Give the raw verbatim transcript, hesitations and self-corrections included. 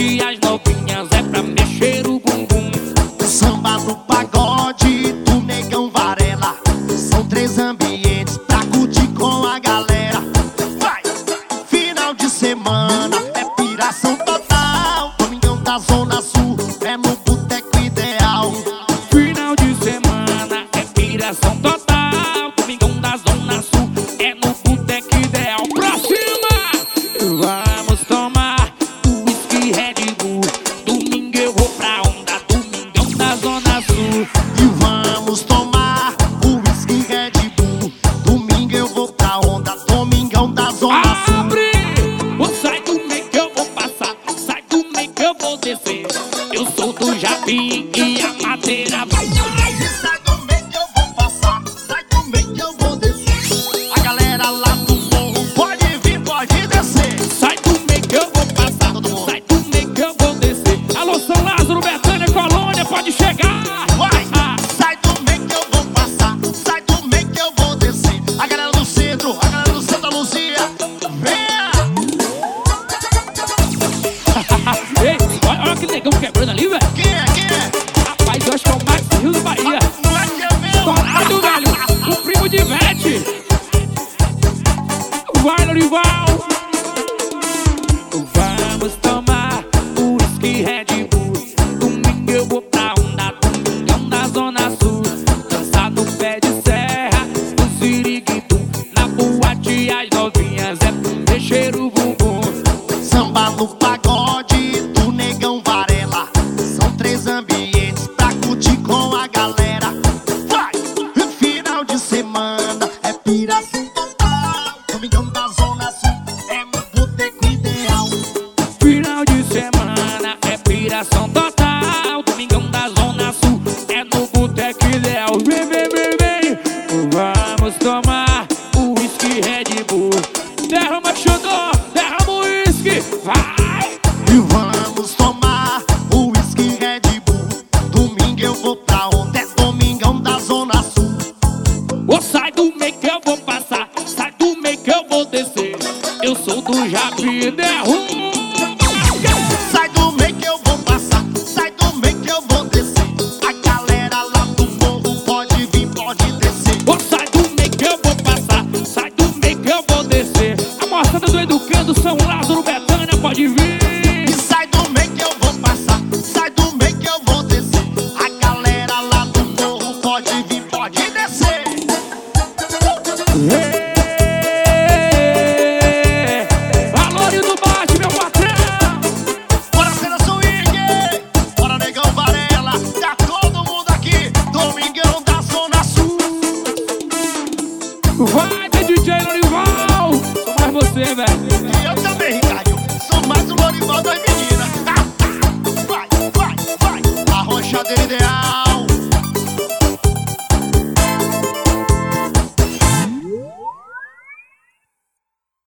boate as novinhas é pra mexer o bumbum. Samba no pagode do Negão Varela. São três ambientes pra curtir com a galera. Vai! Final de semana é piração total. Domingão da Zona Sul é no Boteco Ideal. Final de semana é piração total. Domingão da Zona Sul é no Boteco Ideal. Pra cima! Vamos tomar o whisky Red Bull. Domingo eu vou pra onda. Domingão da Zona Sul. E vamos tomar o whisky Red Bull. Domingo eu vou pra onda. Domingão da Zona Sul. Abre! Ou sai do meio que eu vou passar. Sai do meio que eu vou descer. Eu sou do Japim e a madeira vai. Sai do meio que eu vou passar. Sai do meio que eu vou descer. A galera lá do morro pode vir, pode descer. Sai do meio que eu vou passar. Sai do meio que eu vou descer. Alô, São Lázaro, Betânia, Colônia, pode chegar. Vai! Sai do meio que eu vou passar. Sai do meio que eu vou descer. A galera do centro, a galera do Santa Luzia, venha! Ei, olha, olha que negão quebrando ali, velho. Quem é? Quem é? Rapaz, eu acho que é o Max Rio da Bahia. Moleque é meu! Colado, velho. O primo de Ivete. Vai, Lorival. Vamos tomar o whisky Red Bull. Domingo eu vou pra onda. Domingão da Zona Sul. Dançar no pé de serra, no siriguitum. Na boate as novinhas é pra mexer o bumbum. Samba no pagode do Negão Varela. São três ambientes pra curtir com a galera. Vai! Final de semana é piração total. Domingão da Zona Sul é no Boteco Ideal. Final de semana é piração total. Domingão da Zona Sul é no Boteco Ideal. Vem, vem, vem, vem. Vamos tomar o whisky Red Bull. Derrama xodó, derrama o whisky. Vai! E vamos tomar o whisky Red Bull. Domingo eu vou pra onda. É Domingão da Zona Sul. Ou sai do meio que eu vou passar. Sai do meio que eu vou descer. Eu sou do Japim, derruba. Sai do meio que eu vou passar. Sai do meio que eu vou descer. A galera lá do morro pode vir, pode descer. Ou sai do meio que eu vou passar. Sai do meio que eu vou descer. A moçada do Educando, São Lázaro, Betânia, pode vir. E sai do meio que eu vou passar. Sai do meio que eu vou descer. A galera lá do morro pode vir, pode descer. Valor do bate, meu patrão. Bora cena swing. Bora Negão Varela. Tá todo mundo aqui. Domingão da Zona Sul. Vai, D J Lorival. Sou mais você, velho. E eu também, Ricardo. Sou mais um Lorival das meninas. Vai, vai, vai. A rochadeira ideal.